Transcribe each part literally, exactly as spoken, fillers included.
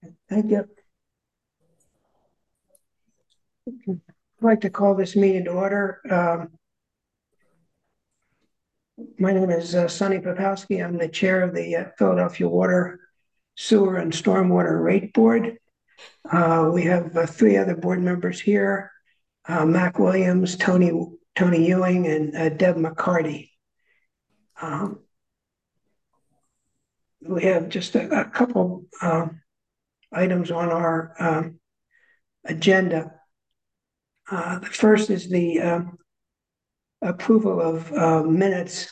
Thank you. I'd like to call this meeting to order. Um, my name is uh, Sonny Popowski. I'm the chair of the uh, Philadelphia Water, Sewer, and Stormwater Rate Board. Uh, we have uh, three other board members here: uh, Mac Williams, Tony Tony Ewing, and uh, Deb McCarty. Um, we have just a, a couple uh, items on our um, agenda. Uh, the first is the um, approval of uh, minutes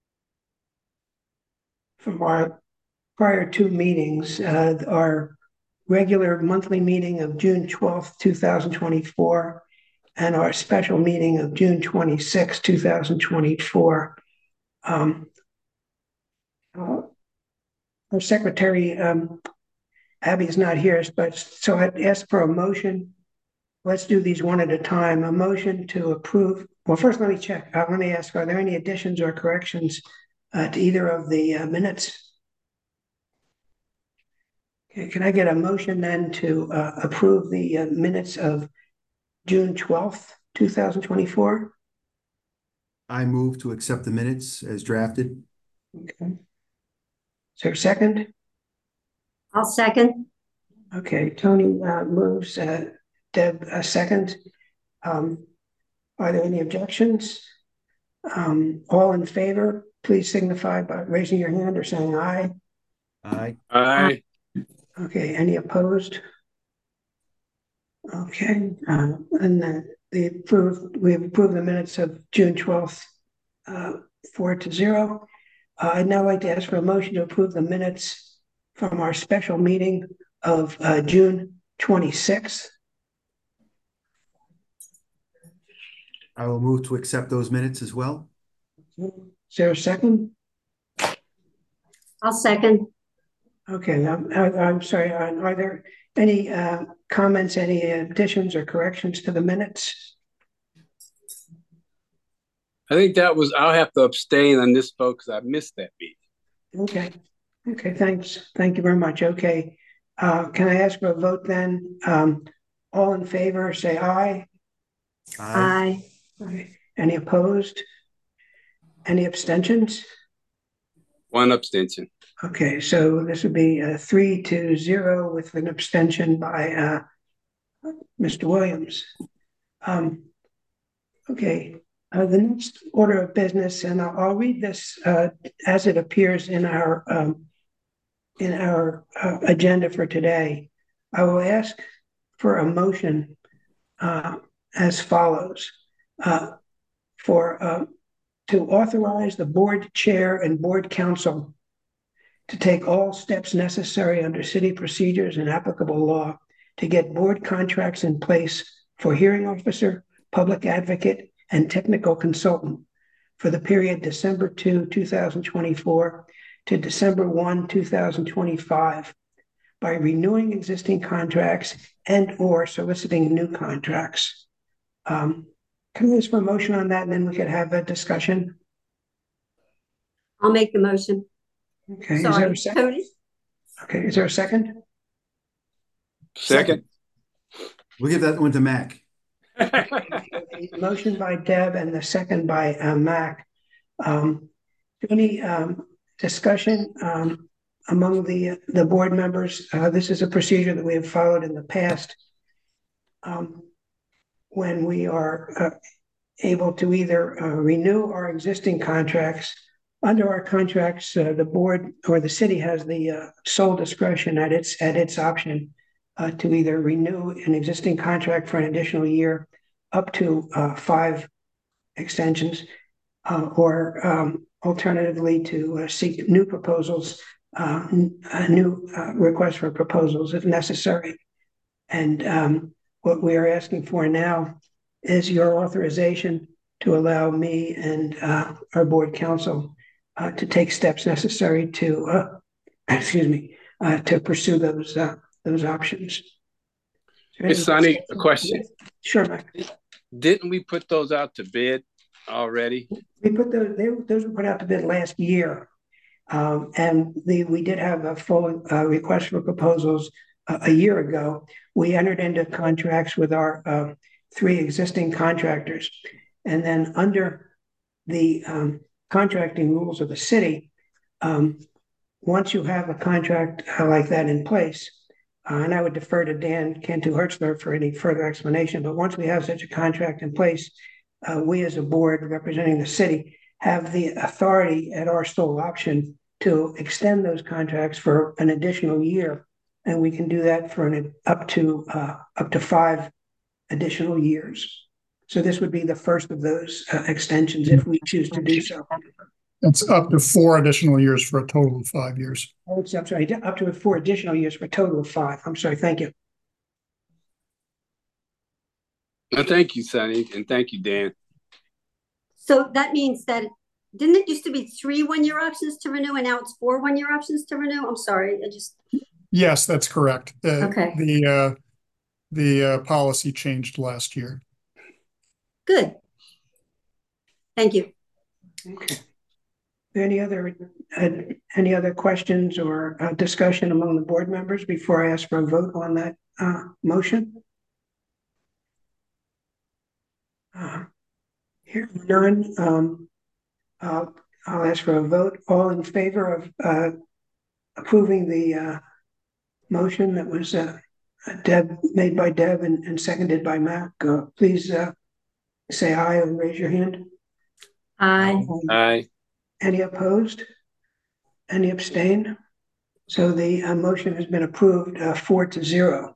from our prior two meetings, uh, our regular monthly meeting of June twelfth, two thousand twenty-four, and our special meeting of June twenty-sixth, two thousand twenty-four. Um, uh, our secretary, um, Abby, is not here, but so I'd ask for a motion. Let's do these one at a time. A motion to approve. Well, first, let me check. Uh, let me ask, are there any additions or corrections uh, to either of the uh, minutes? Okay, can I get a motion then to uh, approve the uh, minutes of June twelfth, two thousand twenty-four? I move to accept the minutes as drafted. Okay. Is there a second? I'll second. Okay, Tony uh, moves, uh, Deb a second. Um, are there any objections? Um, all in favor, please signify by raising your hand or saying aye. Aye. Aye. Okay, any opposed? Okay, uh, and then the approved, we have approved the minutes of June twelfth, uh, four to zero. Uh, I'd now like to ask for a motion to approve the minutes from our special meeting of uh, June twenty-sixth. I will move to accept those minutes as well. Is there a second? I'll second. Okay, I'm, I'm sorry. Are there any uh, comments, any additions or corrections to the minutes? I think that was, I'll have to abstain on this vote because I missed that meeting. Okay. Okay, thanks. Thank you very much. Okay. Uh, can I ask for a vote then? Um, all in favor, say aye. Aye. Aye. Any opposed? Any abstentions? One abstention. Okay, so this would be a three to zero with an abstention by uh, Mister Williams. Um, okay, uh, the next order of business, and I'll, I'll read this uh, as it appears in our um, in our uh, agenda for today. I will ask for a motion uh, as follows: uh, for uh, to authorize the board chair and board counsel to take all steps necessary under city procedures and applicable law to get board contracts in place for hearing officer, public advocate, and technical consultant for the period December second, two thousand twenty-four to December first, two thousand twenty-five by renewing existing contracts and or soliciting new contracts. Um, can I ask for a motion on that and then we could have a discussion? I'll make the motion. Okay, Sorry, is there a second? Tony. Okay, is there a second? Second. We'll give that one to Mac. Motion by Deb and the second by uh, Mac. Um, any um, discussion um, among the the board members? Uh, this is a procedure that we have followed in the past um, when we are uh, able to either uh, renew our existing contracts. Under our contracts, uh, the board or the city has the uh, sole discretion at its at its option uh, to either renew an existing contract for an additional year, up to uh, five extensions, uh, or um, alternatively to uh, seek new proposals, uh, a new uh, request for proposals if necessary. And um, what we are asking for now is your authorization to allow me and uh, our board counsel uh, to take steps necessary to, uh, excuse me, uh, to pursue those uh, those options. Hey, Sonny, a question. Sure, Mike. Didn't we put those out to bid already? We put those, they, those were put out to bid last year. Um, and the, we did have a full uh, request for proposals a, a year ago, we entered into contracts with our uh, three existing contractors. And then under the um, contracting rules of the city, um, once you have a contract uh, like that in place, uh, and I would defer to Dan Cantu Hertzler for any further explanation, but once we have such a contract in place, uh, we as a board representing the city have the authority at our sole option to extend those contracts for an additional year. And we can do that for an up to uh, up to five additional years. So this would be the first of those uh, extensions if we choose to do so. It's up to four additional years for a total of five years. Oh, I'm sorry, up to four additional years for a total of five. I'm sorry, thank you. Well, thank you, Sonny, and thank you, Dan. So that means that, didn't it used to be three one-year options to renew and now it's four one-year options to renew? I'm sorry, I just, Yes, that's correct. The, Okay. The, uh, the uh, policy changed last year. good. Thank you. Okay. Any other uh, any other questions or uh, discussion among the board members before I ask for a vote on that uh, motion? Uh, here none. Um, I'll, I'll ask for a vote. All in favor of uh, approving the uh, motion that was uh, Deb made by Deb and, and seconded by Mac, uh, please uh, say aye and raise your hand. Aye. Aye. Any opposed? Any abstain? So the uh, motion has been approved uh, four to zero.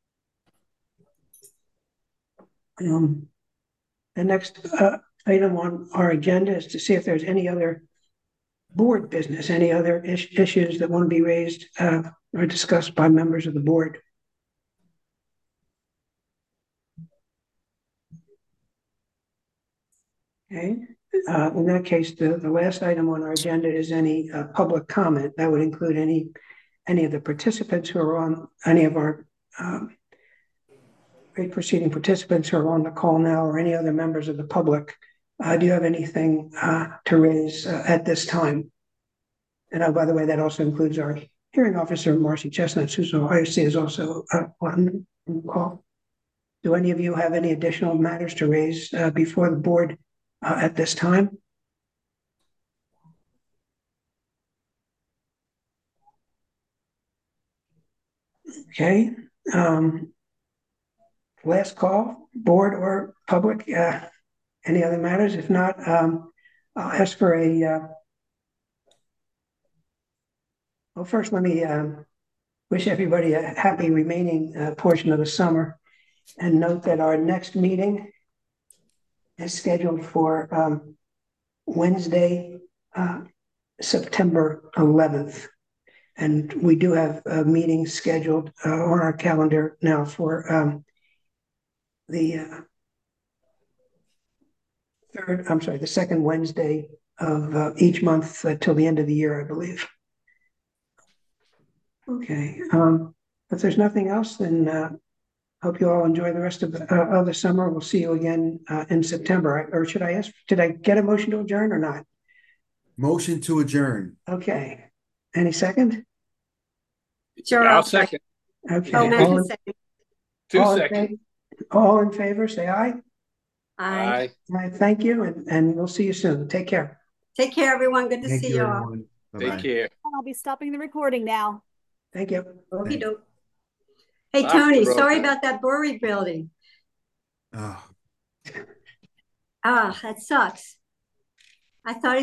Um, the next uh, item on our agenda is to see if there's any other board business, any other is issues that want to be raised uh, or discussed by members of the board. Okay. Uh, in that case, the, the last item on our agenda is any uh, public comment. That would include any any of the participants who are on, any of our um, great proceeding participants who are on the call now, or any other members of the public. Uh, do you have anything uh, to raise uh, at this time? And uh, by the way, that also includes our hearing officer, Marcy Chestnut, who's I see is also uh, on the call. Do any of you have any additional matters to raise uh, before the board Uh, at this time? Okay. Um, last call, board or public. Uh, any other matters? If not, um, I'll ask for a. Uh, well, first, let me um, wish everybody a happy remaining uh, portion of the summer, and note that our next meeting is scheduled for um, Wednesday, uh, September eleventh. And we do have a meeting scheduled uh, on our calendar now for um, the uh, third, I'm sorry, the second Wednesday of uh, each month uh, till the end of the year, I believe. Okay, um, if there's nothing else, then uh, hope you all enjoy the rest of the, uh, of the summer. We'll see you again uh, in September. Or should I ask, did I get a motion to adjourn or not? Motion to adjourn. Okay. Any second? Sure. I'll second. Okay. Oh, all, Matthew in, second. Two all, in seconds. fa- all in favor, say aye. Aye. Aye. Aye. Thank you, and, and we'll see you soon. Take care. Take care, everyone. Good to Thank see you, you all. everyone. Bye-bye. Take care. I'll be stopping the recording now. Thank you. Okey doke. Hey, Off Tony, the road. sorry about that brewery building. Oh. Ah, that sucks. I thought